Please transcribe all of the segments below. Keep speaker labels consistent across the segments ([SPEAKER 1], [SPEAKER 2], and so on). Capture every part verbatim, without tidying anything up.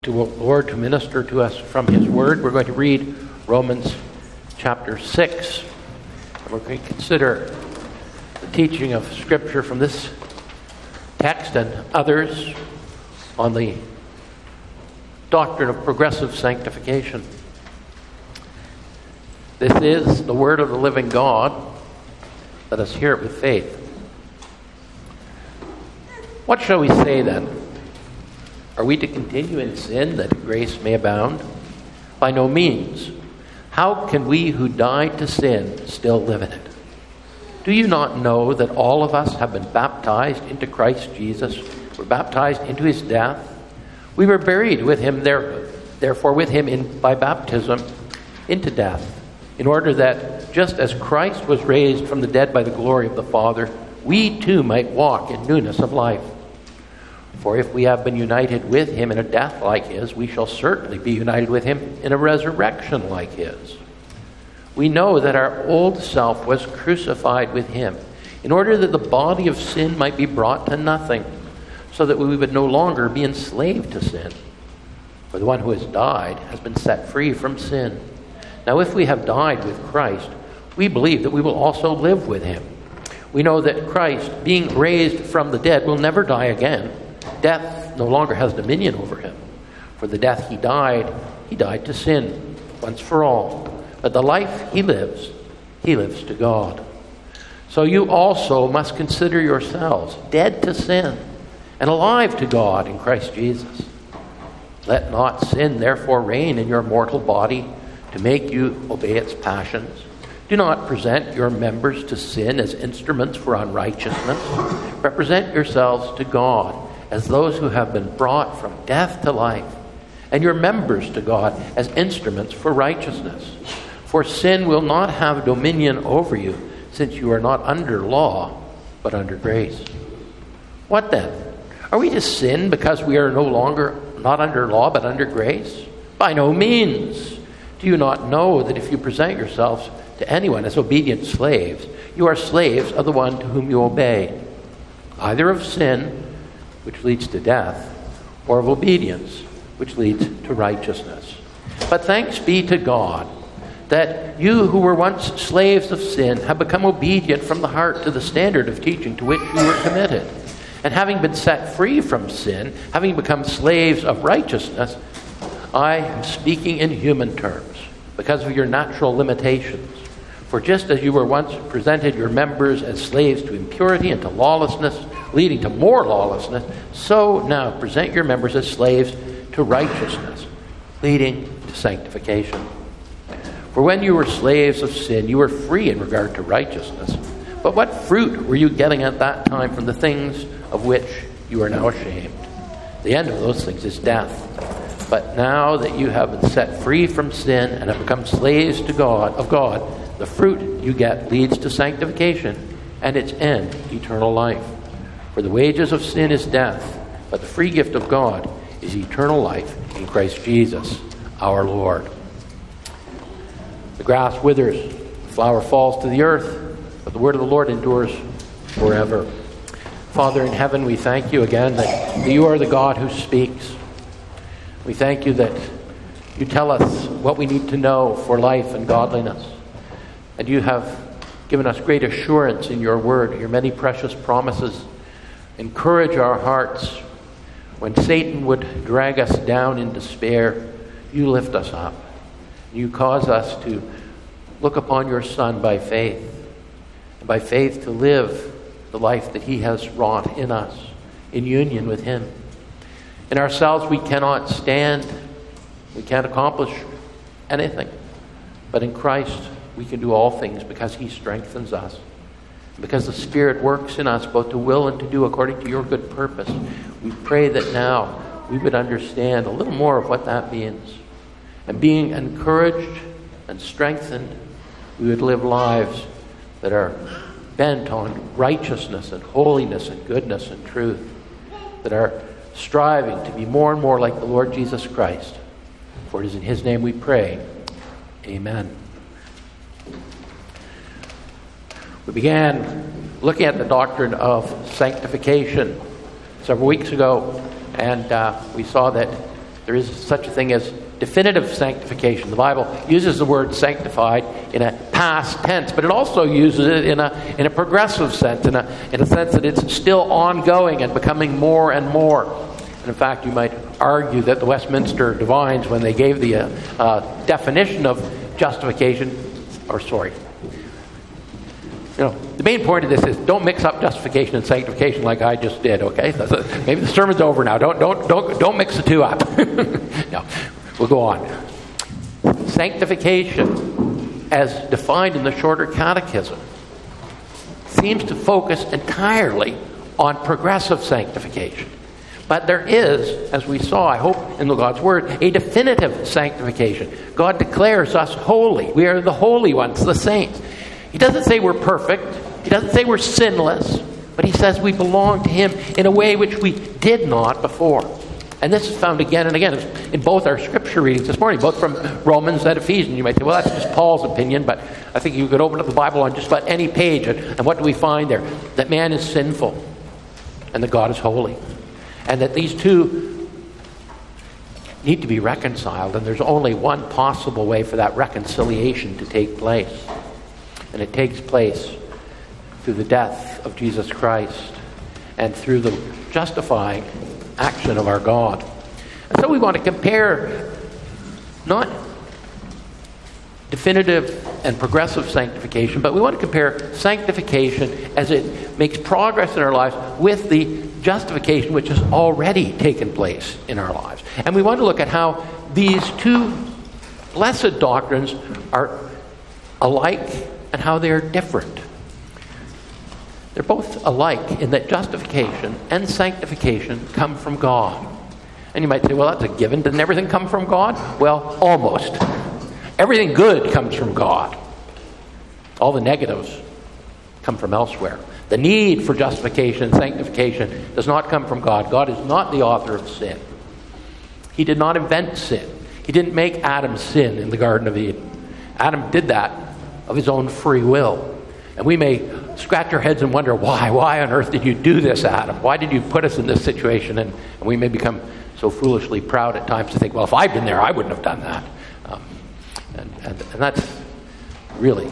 [SPEAKER 1] To the Lord to minister to us from His Word. We're going to read Romans chapter six. And we're going to consider the teaching of Scripture from this text and others on the doctrine of progressive sanctification. This is the Word of the living God. Let us hear it with faith. What shall we say then? Are we to continue in sin that grace may abound? By no means. How can we who died to sin still live in it? Do you not know that all of us have been baptized into Christ Jesus? We're baptized into His death. We were buried with Him, there, therefore with Him in, by baptism into death, in order that just as Christ was raised from the dead by the glory of the Father, we too might walk in newness of life. For if we have been united with Him in a death like His, we shall certainly be united with Him in a resurrection like His. We know that our old self was crucified with Him, in order that the body of sin might be brought to nothing, so that we would no longer be enslaved to sin. For the one who has died has been set free from sin. Now if we have died with Christ, we believe that we will also live with Him. We know that Christ, being raised from the dead, will never die again. Death no longer has dominion over Him. For the death He died, He died to sin, once for all. But the life He lives, He lives to God. So you also must consider yourselves dead to sin and alive to God in Christ Jesus. Let not sin therefore reign in your mortal body to make you obey its passions. Do not present your members to sin as instruments for unrighteousness. Represent yourselves to God as those who have been brought from death to life, and your members to God as instruments for righteousness. For sin will not have dominion over you, since you are not under law, but under grace. What then? Are we to sin because we are no longer not under law, but under grace? By no means. Do you not know that if you present yourselves to anyone as obedient slaves, you are slaves of the one to whom you obey, either of sin, which leads to death, or of obedience, which leads to righteousness. But thanks be to God that you who were once slaves of sin have become obedient from the heart to the standard of teaching to which you were committed. And having been set free from sin, having become slaves of righteousness, I am speaking in human terms because of your natural limitations. For just as you were once presented your members as slaves to impurity and to lawlessness, leading to more lawlessness, so now present your members as slaves to righteousness, leading to sanctification. For when you were slaves of sin, you were free in regard to righteousness. But what fruit were you getting at that time from the things of which you are now ashamed? The end of those things is death. But now that you have been set free from sin and have become slaves to God, of God, the fruit you get leads to sanctification, and its end, eternal life. For the wages of sin is death, but the free gift of God is eternal life in Christ Jesus, our Lord. The grass withers, the flower falls to the earth, but the word of the Lord endures forever. Father in heaven, we thank you again that you are the God who speaks. We thank you that you tell us what we need to know for life and godliness. And you have given us great assurance in your word, your many precious promises. Encourage our hearts. When Satan would drag us down in despair, you lift us up. You cause us to look upon your Son by faith, and by faith to live the life that he has wrought in us, in union with him. In ourselves we cannot stand, we can't accomplish anything, but in Christ we can do all things because he strengthens us. Because the Spirit works in us both to will and to do according to your good purpose. We pray that now we would understand a little more of what that means. And being encouraged and strengthened, we would live lives that are bent on righteousness and holiness and goodness and truth. That are striving to be more and more like the Lord Jesus Christ. For it is in his name we pray. Amen. We began looking at the doctrine of sanctification several weeks ago, and uh, we saw that There is such a thing as definitive sanctification. The Bible uses the word sanctified in a past tense, but it also uses it in a in a progressive sense, in a in a sense that it's still ongoing and becoming more and more. And in fact, you might argue that the Westminster Divines, when they gave the uh, uh, definition of justification, or sorry, you know, the main point of this is don't mix up justification and sanctification like I just did. Okay, maybe the sermon's over now. Don't don't don't don't mix the two up. No, we'll go on. Sanctification, as defined in the Shorter Catechism, seems to focus entirely on progressive sanctification. But there is, as we saw, I hope, in God's Word, a definitive sanctification. God declares us holy. We are the holy ones, the saints. He doesn't say we're perfect. He doesn't say we're sinless. But he says we belong to him in a way which we did not before. And this is found again and again in both our scripture readings this morning, both from Romans and Ephesians. You might say, well, that's just Paul's opinion, but I think you could open up the Bible on just about any page, and, and what do we find there? That man is sinful, and that God is holy. And that these two need to be reconciled, and there's only one possible way for that reconciliation to take place. And it takes place through the death of Jesus Christ and through the justifying action of our God. And so we want to compare not definitive and progressive sanctification, but we want to compare sanctification as it makes progress in our lives with the justification which has already taken place in our lives. And we want to look at how these two blessed doctrines are alike and how they're different. They're both alike in that justification and sanctification come from God. And you might say, well, that's a given. Doesn't everything come from God? Well, almost. Everything good comes from God. All the negatives come from elsewhere. The need for justification and sanctification does not come from God. God is not the author of sin. He did not invent sin. He didn't make Adam sin in the Garden of Eden. Adam did that of his own free will. And we may scratch our heads and wonder, why? Why on earth did you do this, Adam? Why did you put us in this situation? And, and we may become so foolishly proud at times to think, well, if I'd been there, I wouldn't have done that. Um, and, and, and that's really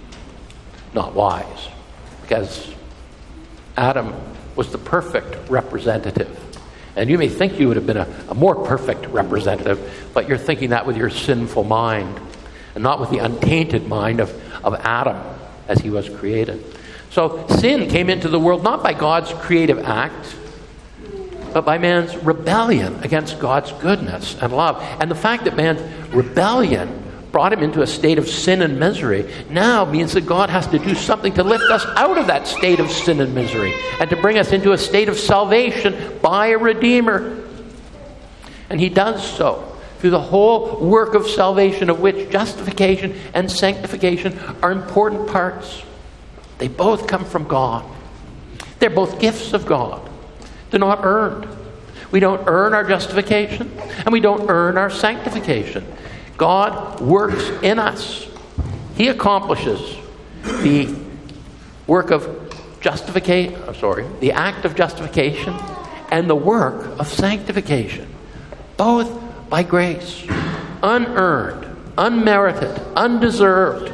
[SPEAKER 1] not wise, because Adam was the perfect representative. And you may think you would have been a, a more perfect representative, but you're thinking that with your sinful mind and not with the untainted mind of, of Adam as he was created. So sin came into the world not by God's creative act, but by man's rebellion against God's goodness and love. And the fact that man's rebellion brought him into a state of sin and misery now means that God has to do something to lift us out of that state of sin and misery and to bring us into a state of salvation by a Redeemer. And he does so through the whole work of salvation, of which justification and sanctification are important parts. They both come from God. They're both gifts of God. They're not earned. We don't earn our justification, and we don't earn our sanctification. God works in us. He accomplishes the work of justification, I'm sorry, the act of justification and the work of sanctification, both by grace, unearned, unmerited, undeserved.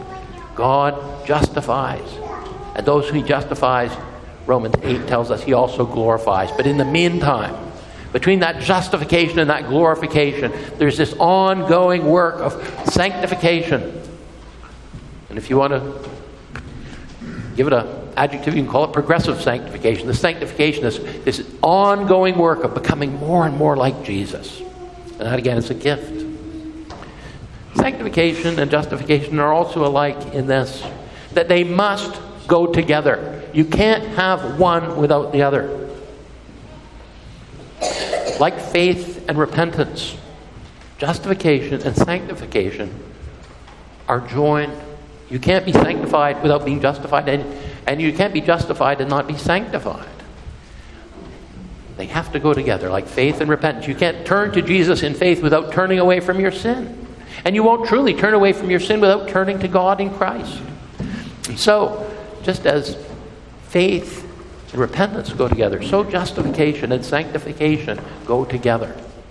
[SPEAKER 1] God justifies. And those who he justifies, Romans eight tells us, he also glorifies. But in the meantime, between that justification and that glorification, there's this ongoing work of sanctification. And if you want to give it an adjective, you can call it progressive sanctification. The sanctification is this ongoing work of becoming more and more like Jesus. And that, again, is a gift. Sanctification and justification are also alike in this, that they must go together. You can't have one without the other. Like faith and repentance, justification and sanctification are joined. You can't be sanctified without being justified, and, and you can't be justified and not be sanctified. They have to go together, like faith and repentance. You can't turn to Jesus in faith without turning away from your sin. And you won't truly turn away from your sin without turning to God in Christ. And so, just as faith and repentance go together, so justification and sanctification go together.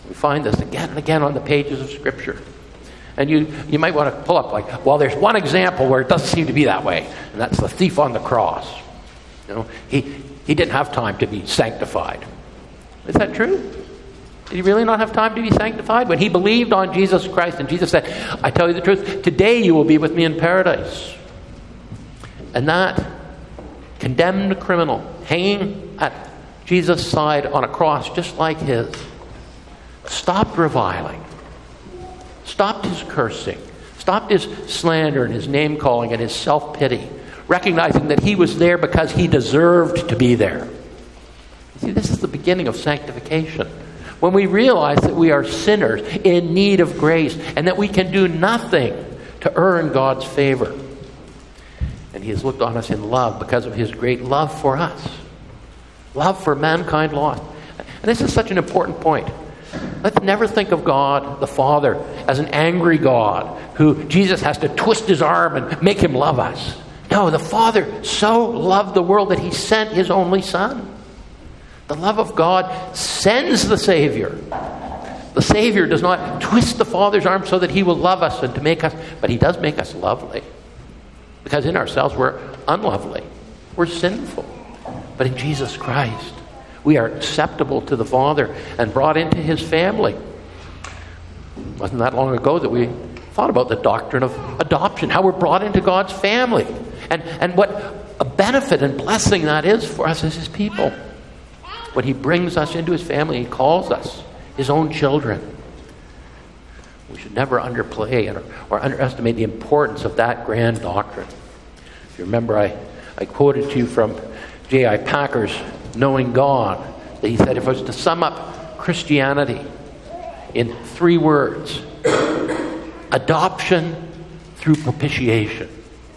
[SPEAKER 1] We find this again and again on the pages of Scripture. And you, you might want to pull up like, well, there's one example where it doesn't seem to be that way, and that's the thief on the cross. You know, he, he didn't have time to be sanctified. Is that true? Did he really not have time to be sanctified? When he believed on Jesus Christ, and Jesus said, I tell you the truth, today you will be with me in paradise. And that condemned criminal hanging at Jesus' side on a cross just like his stopped reviling, stopped his cursing, stopped his slander and his name-calling and his self-pity, recognizing that he was there because he deserved to be there. See, this is the beginning of sanctification. When we realize that we are sinners in need of grace and that we can do nothing to earn God's favor. And he has looked on us in love because of his great love for us. Love for mankind lost. And this is such an important point. Let's never think of God, the Father, as an angry God who Jesus has to twist his arm and make him love us. No, the Father so loved the world that he sent his only Son. The love of God sends the Savior. The Savior does not twist the Father's arm so that he will love us and to make us, but he does make us lovely. Because in ourselves we're unlovely. We're sinful. But in Jesus Christ, we are acceptable to the Father and brought into his family. It wasn't that long ago that we thought about the doctrine of adoption, how we're brought into God's family, and, and what a benefit and blessing that is for us as his people. When he brings us into his family, he calls us his own children. We should never underplay or, or underestimate the importance of that grand doctrine. If you remember, I, I quoted to you from J I Packer's Knowing God, that he said if I was to sum up Christianity in three words: adoption through propitiation.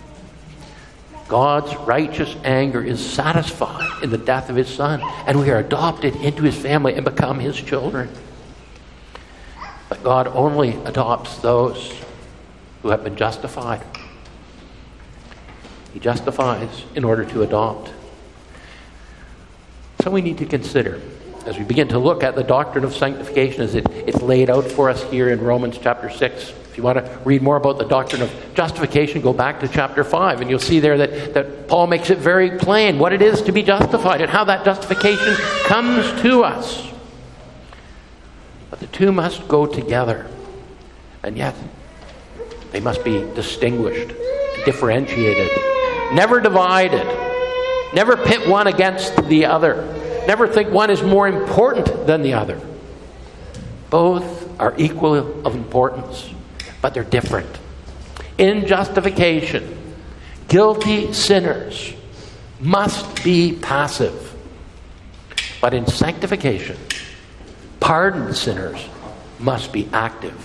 [SPEAKER 1] God's righteous anger is satisfied in the death of his Son, and we are adopted into his family and become his children. But God only adopts those who have been justified. He justifies in order to adopt. So we need to consider, as we begin to look at the doctrine of sanctification as it, it's laid out for us here in Romans chapter six. If you want to read more about the doctrine of justification, go back to chapter five, and you'll see there that, that Paul makes it very plain what it is to be justified and how that justification comes to us. But the two must go together, and yet they must be distinguished, differentiated, never divided. Never pit one against the other. Never think one is more important than the other. Both are equal of importance, but they're different. In justification, guilty sinners must be passive. But in sanctification, pardoned sinners must be active.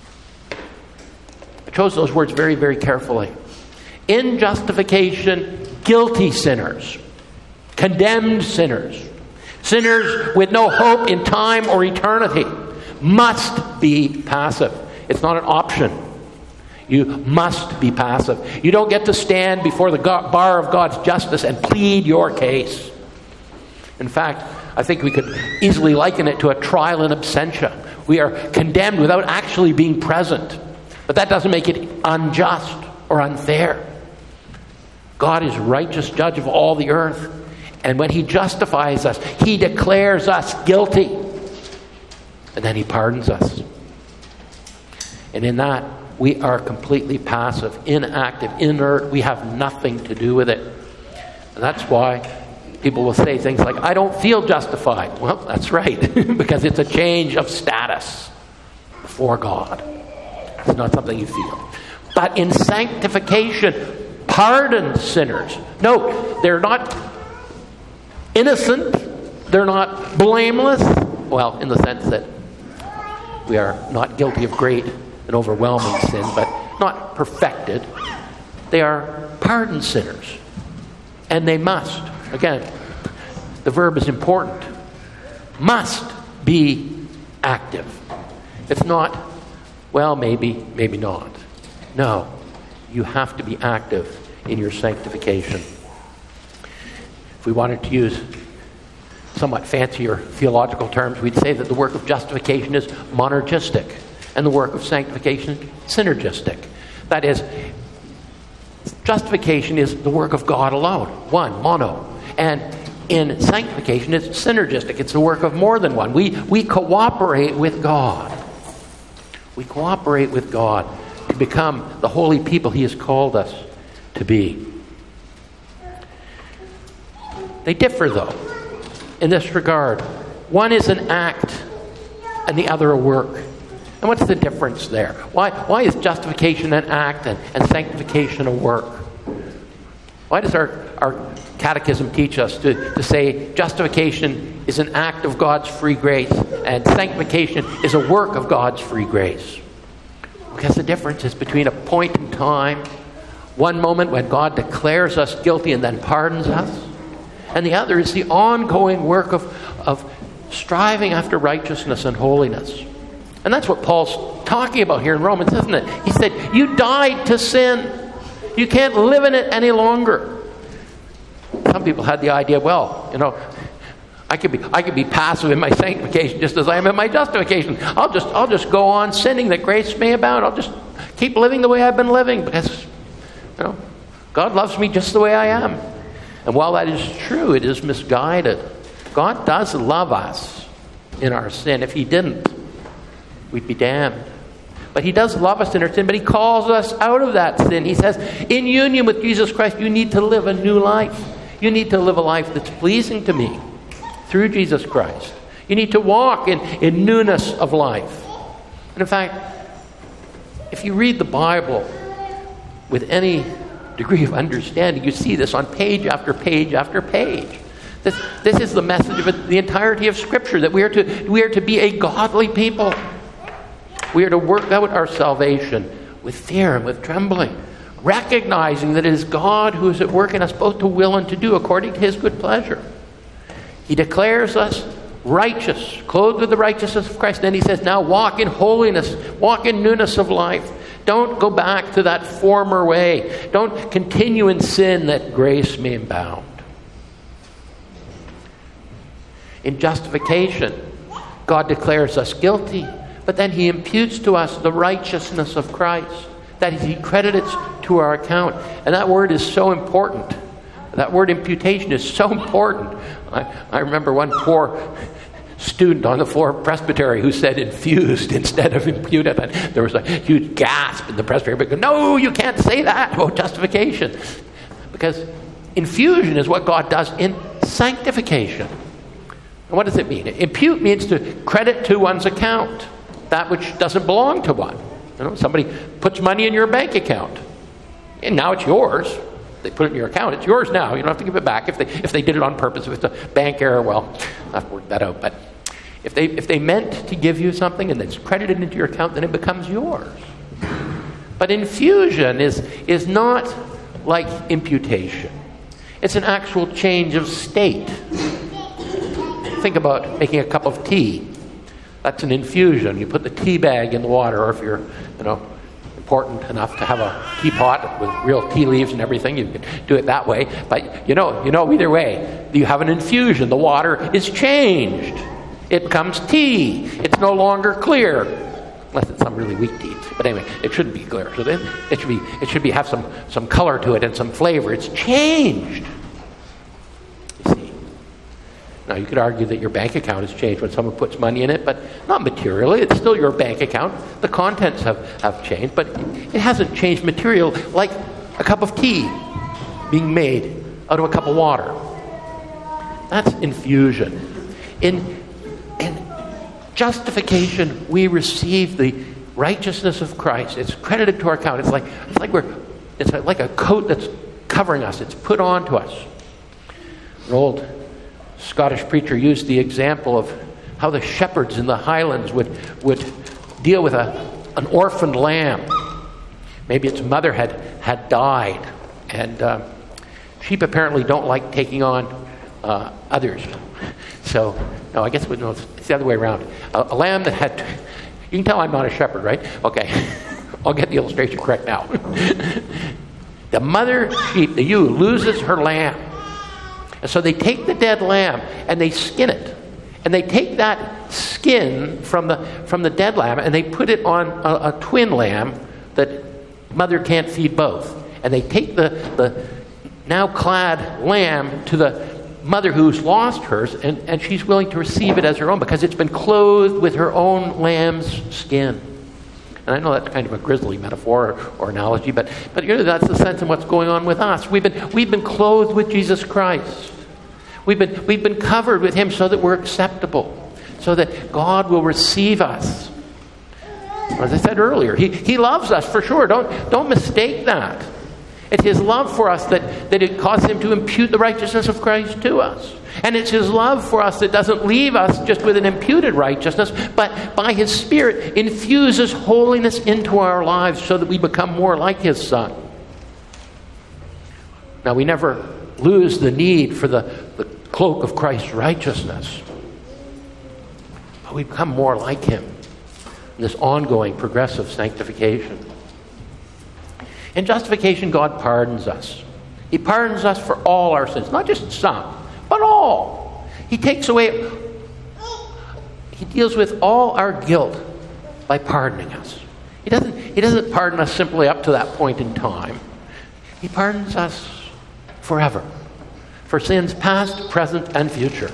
[SPEAKER 1] I chose those words very, very carefully. In justification, guilty sinners, condemned sinners, sinners with no hope in time or eternity must be passive. It's not an option. You must be passive. You don't get to stand before the bar of God's justice and plead your case. In fact, I think we could easily liken it to a trial in absentia. We are condemned without actually being present. But that doesn't make it unjust or unfair. God is righteous judge of all the earth. And when he justifies us, he declares us guilty. And then he pardons us. And in that, we are completely passive, inactive, inert. We have nothing to do with it. And that's why people will say things like, I don't feel justified. Well, that's right, because it's a change of status before God. It's not something you feel. But in sanctification, pardoned sinners. Note, they're not innocent. They're not blameless. Well, in the sense that we are not guilty of great and overwhelming sin, but not perfected. They are pardoned sinners. And they must, again, the verb is important, must be active. It's not, well, maybe, maybe not. No, you have to be active in your sanctification. If we wanted to use somewhat fancier theological terms, we'd say that the work of justification is monergistic and the work of sanctification synergistic. That is, justification is the work of God alone, one, mono. And in sanctification, it's synergistic. It's the work of more than one. We, we cooperate with God. We cooperate with God to become the holy people He has called us to be. They differ, though, in this regard. One is an act and the other a work. And what's the difference there? Why, why is justification an act and, and sanctification a work? Why does our, our catechism teach us to, to say justification is an act of God's free grace and sanctification is a work of God's free grace? Because the difference is between a point in time, one moment when God declares us guilty and then pardons us, and the other is the ongoing work of, of striving after righteousness and holiness. And that's what Paul's talking about here in Romans, isn't it? He said, you died to sin. You can't live in it any longer. Some people had the idea, well, you know, I could be I could be passive in my sanctification just as I am in my justification. I'll just I'll just go on sinning that grace may abound. I'll just keep living the way I've been living because, you know, God loves me just the way I am. And while that is true, it is misguided. God does love us in our sin. If He didn't, we'd be damned. But He does love us in our sin, but He calls us out of that sin. He says, in union with Jesus Christ, you need to live a new life. You need to live a life that's pleasing to me through Jesus Christ. You need to walk in, in newness of life. And in fact, if you read the Bible with any degree of understanding, you see this on page after page after page. This, this is the message of it, the entirety of Scripture, that we are to we are to be a godly people. We are to work out our salvation with fear and with trembling, recognizing that it is God who is at work in us both to will and to do according to His good pleasure. He declares us righteous, clothed with the righteousness of Christ. Then He says, now walk in holiness, walk in newness of life. Don't go back to that former way. Don't continue in sin that grace may abound. In justification, God declares us guilty, but then He imputes to us the righteousness of Christ. That is, He credits to our account. And that word is so important. That word imputation is so important. I, I remember one poor student on the floor of presbytery who said infused instead of imputed. And there was a huge gasp in the presbytery because, no, you can't say that about justification. Because infusion is what God does in sanctification. And what does it mean? Impute means to credit to one's account that which doesn't belong to one. You know, somebody puts money in your bank account, and now it's yours. They put it in your account. It's yours now. You don't have to give it back. If they if they did it on purpose, if it's a bank error, well, I have to work that out. But if they if they meant to give you something and it's credited into your account, then it becomes yours. But infusion is is not like imputation. It's an actual change of state. Think about making a cup of tea. That's an infusion. You put the tea bag in the water, or if you're, you know, important enough to have a teapot with real tea leaves and everything, you can do it that way. But you know, you know, either way, you have an infusion. The water is changed. It becomes tea. It's no longer clear, unless it's some really weak tea. But anyway, it shouldn't be clear. So then it should be. It should be have some some color to it and some flavor. It's changed. You see. Now, you could argue that your bank account has changed when someone puts money in it, but not materially. It's still your bank account. The contents have, have changed, but it hasn't changed material like a cup of tea being made out of a cup of water. That's infusion. In, in justification, we receive the righteousness of Christ. It's credited to our account. It's like it's like we're it's like a coat that's covering us. It's put on to us. An old Scottish preacher used the example of how the shepherds in the Highlands would would deal with a an orphaned lamb. Maybe its mother had had died, and uh, sheep apparently don't like taking on uh, others. So, no, I guess no, it's the other way around. A, a lamb that had, you can tell I'm not a shepherd, right? Okay, I'll get the illustration correct now. The mother sheep, the ewe, loses her lamb. And so they take the dead lamb and they skin it. And they take that skin from the from the dead lamb and they put it on a, a twin lamb that mother can't feed both. And they take the, the now clad lamb to the mother who's lost hers, and, and she's willing to receive it as her own because it's been clothed with her own lamb's skin. And I know that's kind of a grisly metaphor or, or analogy, but but you know, that's the sense of what's going on with us. We've been we've been clothed with Jesus Christ. We've been we've been covered with him so that we're acceptable, so that God will receive us. As I said earlier, he, he loves us for sure. Don't don't mistake that. It's his love for us that, that it caused him to impute the righteousness of Christ to us. And it's his love for us that doesn't leave us just with an imputed righteousness, but by his Spirit infuses holiness into our lives so that we become more like his Son. Now, we never lose the need for the, the cloak of Christ's righteousness, but we become more like him in this ongoing progressive sanctification. In justification, God pardons us. He pardons us for all our sins, not just some, but all. He takes away, he deals with all our guilt by pardoning us. He doesn't, he doesn't pardon us simply up to that point in time. He pardons us forever, for sins past, present, and future.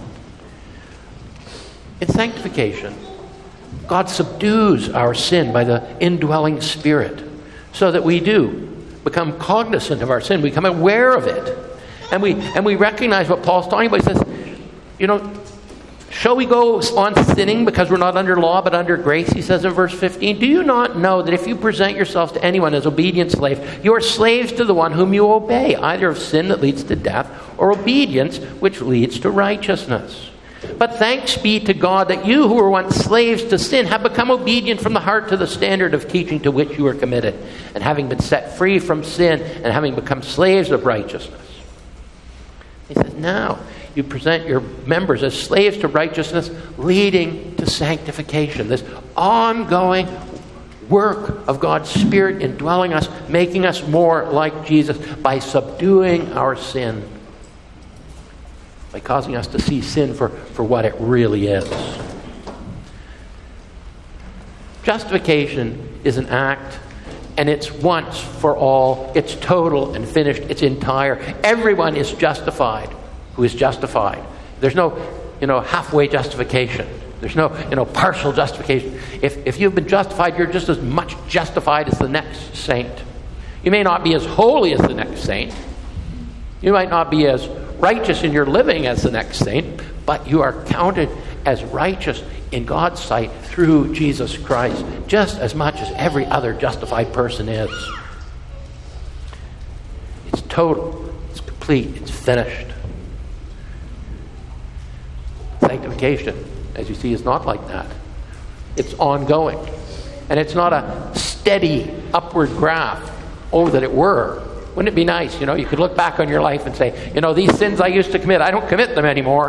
[SPEAKER 1] In sanctification, God subdues our sin by the indwelling Spirit, so that we do become cognizant of our sin. We become aware of it. And we and we recognize what Paul's talking about. He says, you know, shall we go on sinning because we're not under law but under grace? He says in verse fifteen, do you not know that if you present yourselves to anyone as obedient slaves, you are slaves to the one whom you obey, either of sin that leads to death or obedience which leads to righteousness? But thanks be to God that you who were once slaves to sin have become obedient from the heart to the standard of teaching to which you were committed, and having been set free from sin and having become slaves of righteousness. He says, now you present your members as slaves to righteousness, leading to sanctification. This ongoing work of God's Spirit indwelling us, making us more like Jesus by subduing our sin, by causing us to see sin for, for what it really is. Justification is an act, and it's once for all. It's total and finished. It's entire. Everyone is justified who is justified. There's no, you know, halfway justification. There's no, you know, partial justification. If if you've been justified, you're just as much justified as the next saint. You may not be as holy as the next saint. You might not be as righteous in your living as the next saint, but you are counted as righteous in God's sight through Jesus Christ, just as much as every other justified person is. It's total, it's complete, it's finished. Sanctification, as you see, is not like that. It's ongoing. And it's not a steady upward graph. Oh, that it were. Wouldn't it be nice, you know, you could look back on your life and say, you know, these sins I used to commit, I don't commit them anymore.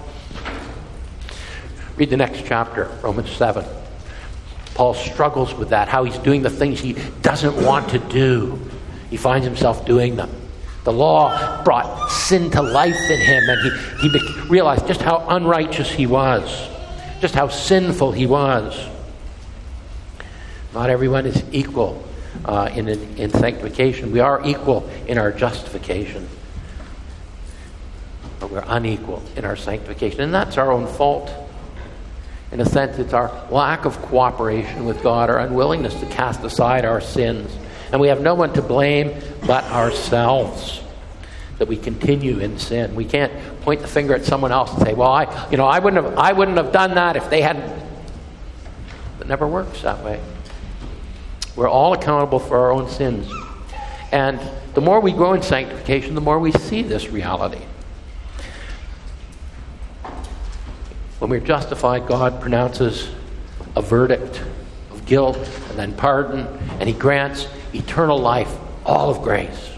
[SPEAKER 1] Read the next chapter, Romans seven. Paul struggles with that, how he's doing the things he doesn't want to do. He finds himself doing them. The law brought sin to life in him, and he, he be- realized just how unrighteous he was, just how sinful he was. Not everyone is equal. Uh, in, in in sanctification. We are equal in our justification, but we're unequal in our sanctification, and that's our own fault. In a sense, it's our lack of cooperation with God, our unwillingness to cast aside our sins, and we have no one to blame but ourselves that we continue in sin. We can't point the finger at someone else and say, "Well, I, you know, I wouldn't have, I wouldn't have done that if they hadn't." It never works that way. We're all accountable for our own sins. And the more we grow in sanctification, the more we see this reality. When we're justified, God pronounces a verdict of guilt and then pardon, and he grants eternal life, all of grace.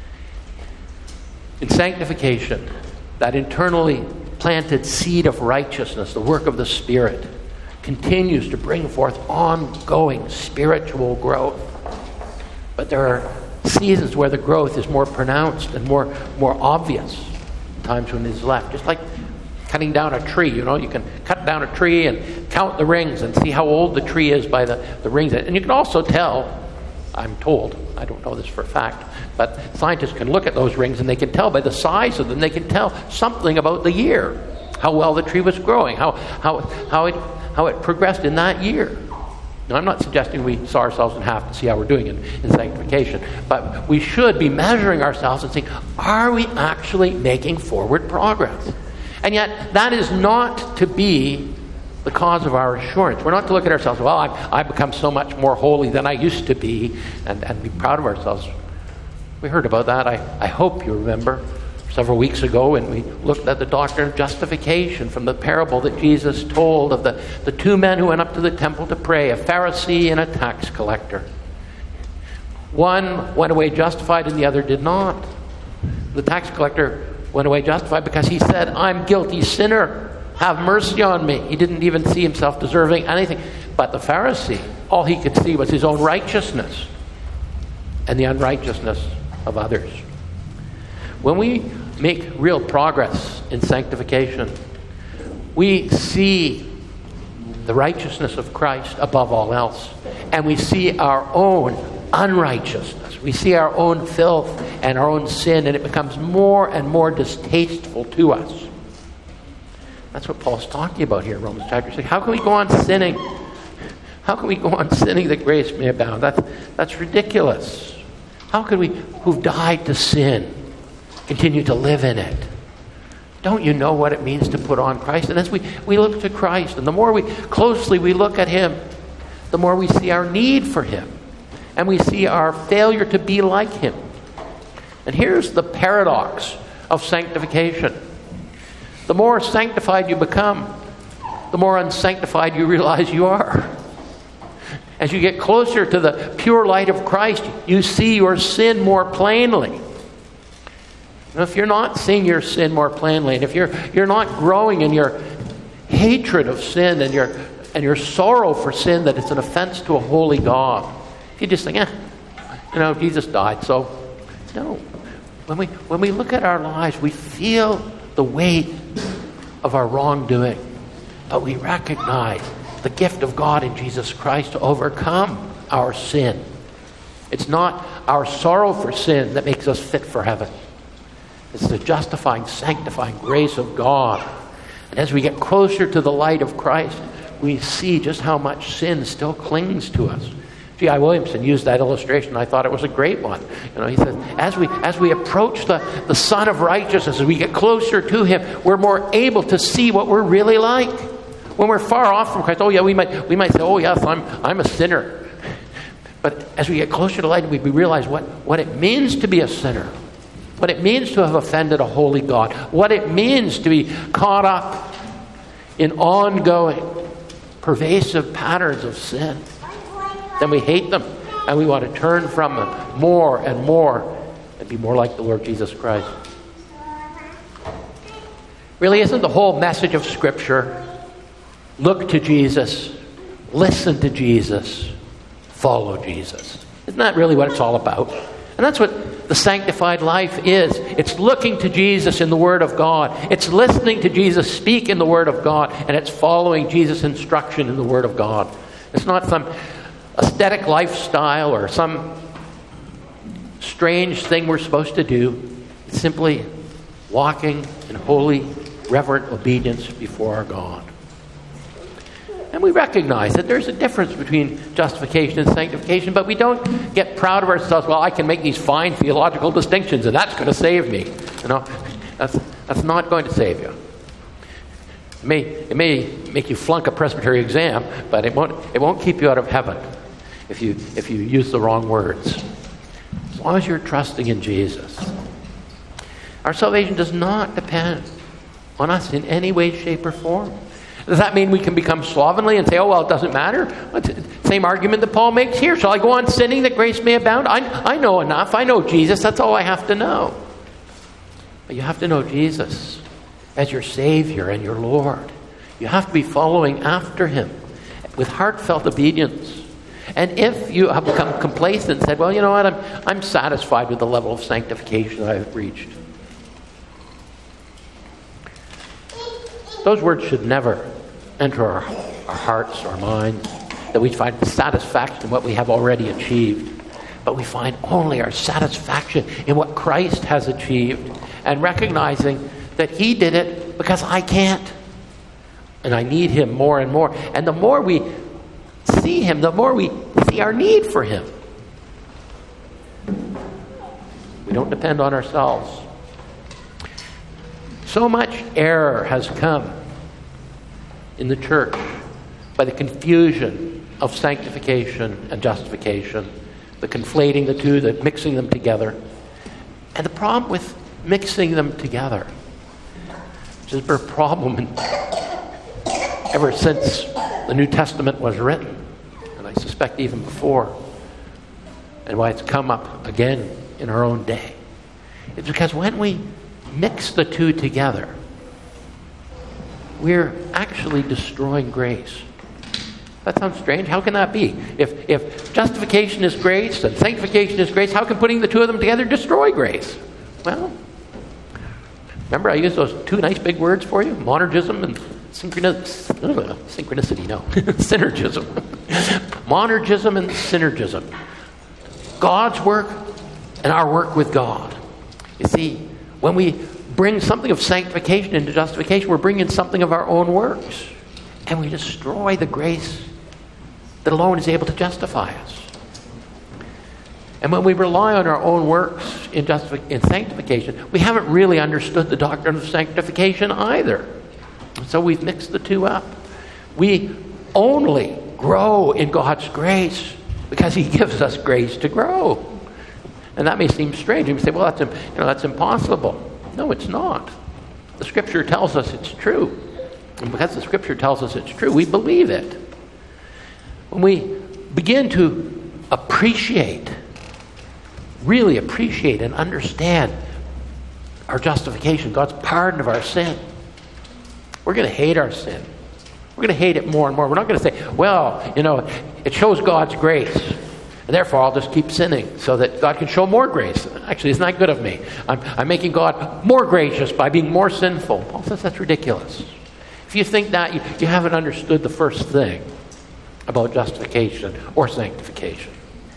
[SPEAKER 1] In sanctification, that internally planted seed of righteousness, the work of the Spirit, continues to bring forth ongoing spiritual growth. But there are seasons where the growth is more pronounced and more, more obvious. times when he's left. Just like cutting down a tree, you know, you can cut down a tree and count the rings and see how old the tree is by the, the rings. And you can also tell, I'm told, I don't know this for a fact, but scientists can look at those rings and they can tell by the size of them, they can tell something about the year, how well the tree was growing, how how how it how it progressed in that year. Now, I'm not suggesting we saw ourselves in half to see how we're doing in, in sanctification, but we should be measuring ourselves and saying, are we actually making forward progress? And yet, that is not to be the cause of our assurance. We're not to look at ourselves, well, I've, I've become so much more holy than I used to be, and, and be proud of ourselves. We heard about that, I, I hope you remember, several weeks ago, and we looked at the doctrine of justification from the parable that Jesus told of the, the two men who went up to the temple to pray, a Pharisee and a tax collector. One went away justified and the other did not. The tax collector went away justified because he said, I'm guilty sinner, have mercy on me. He didn't even see himself deserving anything. But the Pharisee, all he could see was his own righteousness and the unrighteousness of others. When we make real progress in sanctification, we see the righteousness of Christ above all else, and we see our own unrighteousness. We see our own filth and our own sin, and it becomes more and more distasteful to us. That's what Paul's talking about here in Romans chapter six. How can we go on sinning? How can we go on sinning that grace may abound? That's, that's ridiculous. How can we, who've died to sin, continue to live in it? Don't you know what it means to put on Christ? And as we, we look to Christ, and the more we closely we look at him, the more we see our need for him. And we see our failure to be like him. And here's the paradox of sanctification. The more sanctified you become, the more unsanctified you realize you are. As you get closer to the pure light of Christ, you see your sin more plainly. And if you're not seeing your sin more plainly, and if you're you're not growing in your hatred of sin and your and your sorrow for sin, that it's an offense to a holy God, if you just think, eh, you know, Jesus died, so no. When we when we look at our lives, we feel the weight of our wrongdoing, but we recognize the gift of God in Jesus Christ to overcome our sin. It's not our sorrow for sin that makes us fit for heaven. It's the justifying, sanctifying grace of God. And as we get closer to the light of Christ, we see just how much sin still clings to us. G I Williamson used that illustration. I thought it was a great one. You know, he says, as we as we approach the, the Son of Righteousness, as we get closer to him, we're more able to see what we're really like. When we're far off from Christ, oh yeah, we might we might say, oh yes, I'm I'm a sinner. But as we get closer to light, we realize what, what it means to be a sinner. What it means to have offended a holy God. What it means to be caught up in ongoing, pervasive patterns of sin. Then we hate them, and we want to turn from them more and more and be more like the Lord Jesus Christ. Really, isn't the whole message of Scripture, look to Jesus, listen to Jesus, follow Jesus? Isn't that really what it's all about? And that's what the sanctified life is. It's looking to Jesus in the Word of God. It's listening to Jesus speak in the Word of God. And it's following Jesus' instruction in the Word of God. It's not some aesthetic lifestyle or some strange thing we're supposed to do. It's simply walking in holy, reverent obedience before our God. And we recognize that there's a difference between justification and sanctification, but we don't get proud of ourselves. Well, I can make these fine theological distinctions, and that's going to save me. You know, that's that's not going to save you. It may it may make you flunk a presbytery exam, but it won't it won't keep you out of heaven if you if you use the wrong words. As long as you're trusting in Jesus, our salvation does not depend on us in any way, shape, or form. Does that mean we can become slovenly and say, oh, well, it doesn't matter? Same argument that Paul makes here. Shall I go on sinning that grace may abound? I, I know enough. I know Jesus. That's all I have to know. But you have to know Jesus as your Savior and your Lord. You have to be following after him with heartfelt obedience. And if you have become complacent and said, well, you know what, I'm, I'm satisfied with the level of sanctification that I've reached, Those words should never enter our, our hearts, our minds, that we find satisfaction in what we have already achieved. But we find only our satisfaction in what Christ has achieved, and recognizing that he did it because I can't. And I need him more and more. And the more we see him, the more we see our need for him. We don't depend on ourselves. So much error has come in the church by the confusion of sanctification and justification, the conflating the two, the mixing them together. And the problem with mixing them together, which has been a problem ever since the New Testament was written, and I suspect even before, and why it's come up again in our own day. It's because when we mix the two together, we're actually destroying grace. That sounds strange. How can that be? If if justification is grace and sanctification is grace, how can putting the two of them together destroy grace? Well, remember I used those two nice big words for you? Monergism and synchronicity. Synchronicity, no. Synergism. Monergism and synergism. God's work and our work with God. You see, when we bring something of sanctification into justification, we're bringing something of our own works. And we destroy the grace that alone is able to justify us. And when we rely on our own works in, justific- in sanctification, we haven't really understood the doctrine of sanctification either. So we've mixed the two up. We only grow in God's grace because he gives us grace to grow. And that may seem strange. You may say, well, that's, you know, that's impossible. No, it's not. The Scripture tells us it's true. And because the Scripture tells us it's true, we believe it. When we begin to appreciate, really appreciate and understand our justification, God's pardon of our sin, we're going to hate our sin. We're going to hate it more and more. We're not going to say, well, you know, it shows God's grace, and therefore I'll just keep sinning so that God can show more grace. Actually, it's not good of me. I'm, I'm making God more gracious by being more sinful. Paul says that's ridiculous. If you think that, you, you haven't understood the first thing about justification or sanctification.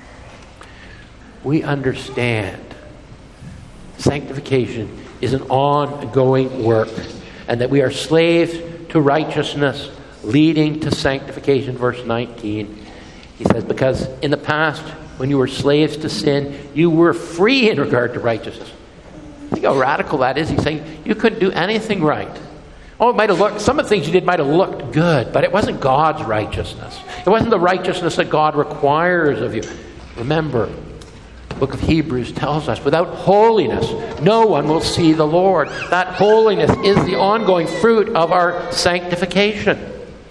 [SPEAKER 1] We understand sanctification is an ongoing work, and that we are slaves to righteousness leading to sanctification. Verse nineteen, he says, because in the past, when you were slaves to sin, you were free in regard to righteousness. Think how radical that is. He's saying you couldn't do anything right. Oh, it might have looked, some of the things you did might have looked good, but it wasn't God's righteousness. It wasn't the righteousness that God requires of you. Remember, the book of Hebrews tells us, without holiness, no one will see the Lord. That holiness is the ongoing fruit of our sanctification.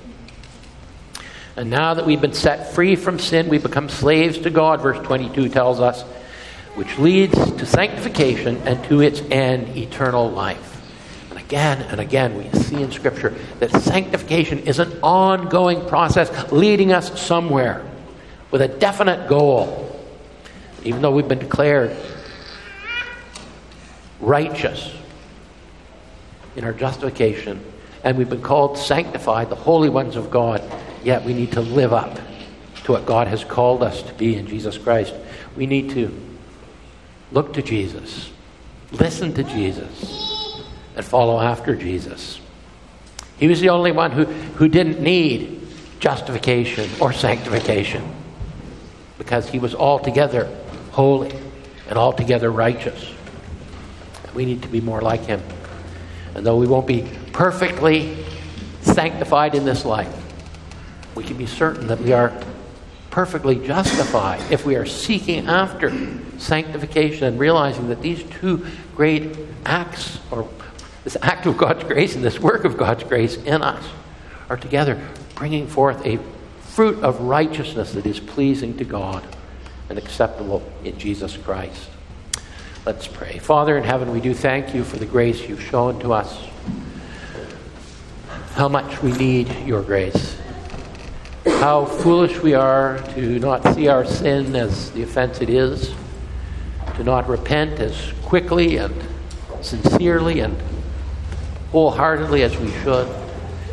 [SPEAKER 1] And now that we've been set free from sin, we become slaves to God, verse twenty-two tells us, which leads to sanctification and to its end, eternal life. And again and again we see in Scripture that sanctification is an ongoing process leading us somewhere with a definite goal. Even though we've been declared righteous in our justification, and we've been called sanctified, the holy ones of God, yet we need to live up to what God has called us to be in Jesus Christ. We need to look to Jesus, listen to Jesus, and follow after Jesus. He was the only one who, who didn't need justification or sanctification, because he was altogether holy and altogether righteous. We need to be more like him. And though we won't be perfectly sanctified in this life, we can be certain that we are perfectly justified if we are seeking after sanctification and realizing that these two great acts, or this act of God's grace and this work of God's grace in us, are together bringing forth a fruit of righteousness that is pleasing to God and acceptable in Jesus Christ. Let's pray. Father in heaven, we do thank you for the grace you've shown to us. How much we need your grace. How foolish we are to not see our sin as the offense it is, to not repent as quickly and sincerely and wholeheartedly as we should.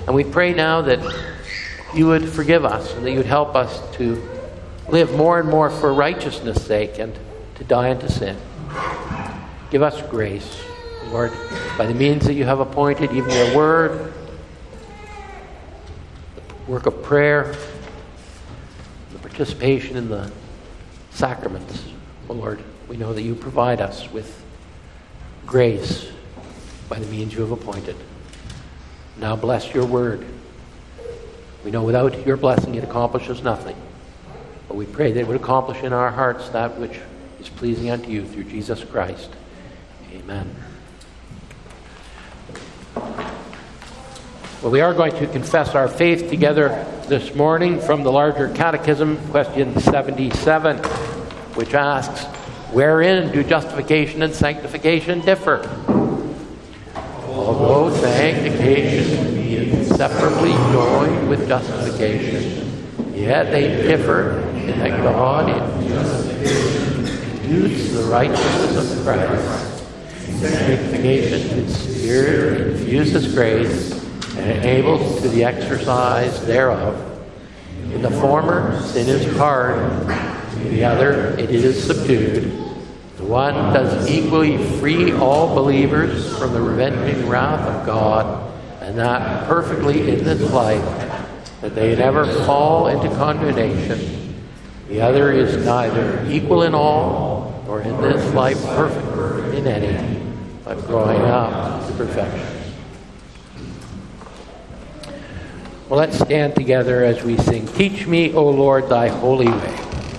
[SPEAKER 1] And we pray now that you would forgive us and that you would help us to live more and more for righteousness' sake and to die unto sin. Give us grace, Lord, by the means that you have appointed, even your word, the work of prayer, the participation in the sacraments. Oh Lord, we know that you provide us with grace by the means you have appointed. Now bless your word. We know without your blessing it accomplishes nothing. But we pray that it would accomplish in our hearts that which is pleasing unto you through Jesus Christ. Amen. Well, we are going to confess our faith together this morning from the larger catechism, question seventy-seven, which asks, wherein do justification and sanctification differ? Although sanctification be inseparably joined with justification, yet they differ in that God imputes the righteousness of Christ. Sanctification, its Spirit infuses grace and enables to the exercise thereof. In the former, sin is hard. In the other, it is subdued. The one does equally free all believers from the revenging wrath of God, and that perfectly in this life, that they never fall into condemnation. The other is neither equal in all, nor in this life perfect in any, but growing up to perfection. Well, let's stand together as we sing, Teach me, O Lord, thy holy way.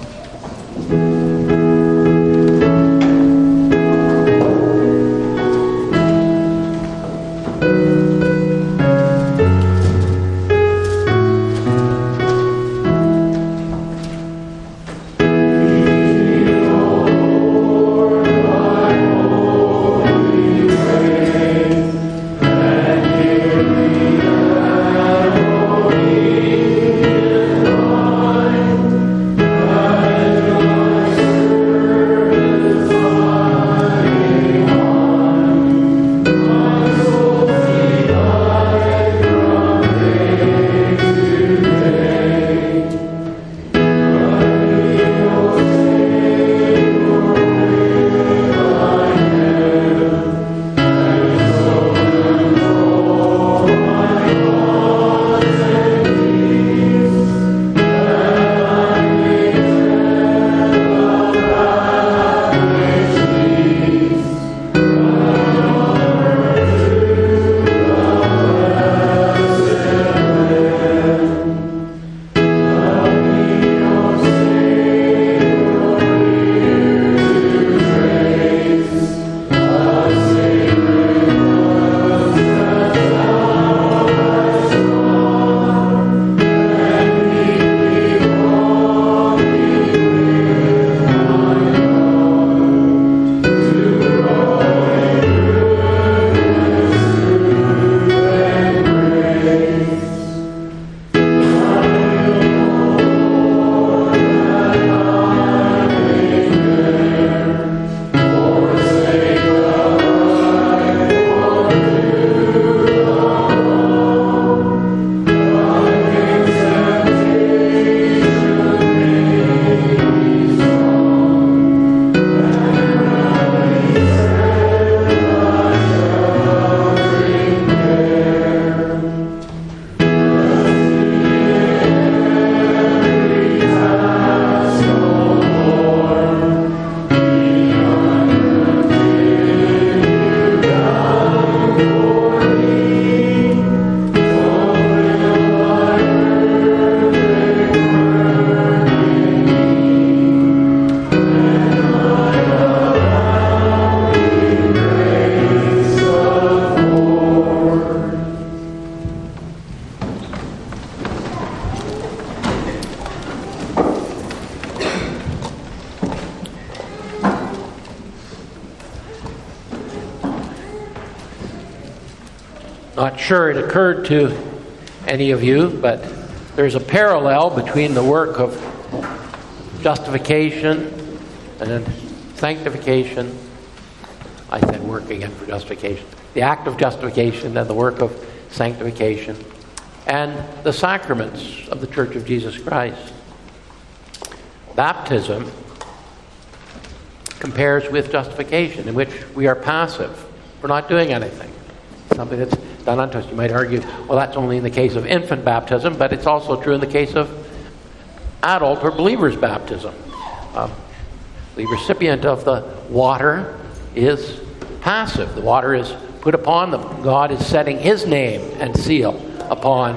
[SPEAKER 1] Not sure it occurred to any of you, but there's a parallel between the work of justification and sanctification. I said work again for justification. The act of justification and the work of sanctification. and the sacraments of the Church of Jesus Christ. Baptism compares with justification, in which we are passive. We're not doing anything. Something that's done unto us. You might argue, well, that's only in the case of infant baptism, but it's also true in the case of adult or believer's baptism. Um, the recipient of the water is passive. The water is put upon them. God is setting his name and seal upon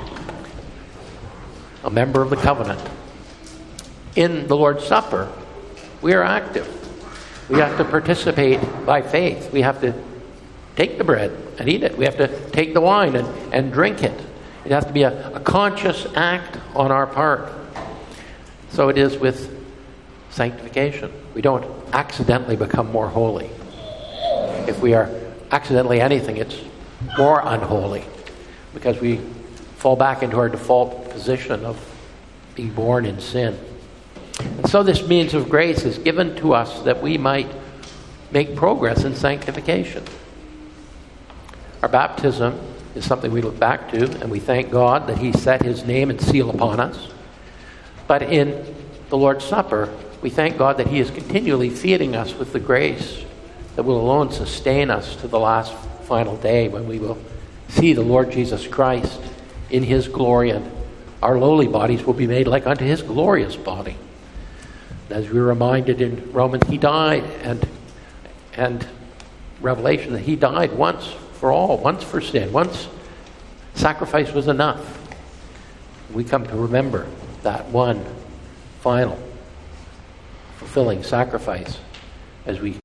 [SPEAKER 1] a member of the covenant. In the Lord's Supper, we are active. We have to participate by faith. We have to take the bread and eat it. We have to take the wine and, and drink it. It has to be a, a conscious act on our part. So it is with sanctification. We don't accidentally become more holy. If we are accidentally anything, it's more unholy, because we fall back into our default position of being born in sin. And so this means of grace is given to us that we might make progress in sanctification. Our baptism is something we look back to, and we thank God that he set his name and seal upon us. But in the Lord's Supper, we thank God that he is continually feeding us with the grace that will alone sustain us to the last final day, when we will see the Lord Jesus Christ in his glory, and our lowly bodies will be made like unto his glorious body. As we're reminded in Romans, he died, and and Revelation, that he died once for all, once for sin, once sacrifice was enough. We come to remember that one final fulfilling sacrifice as we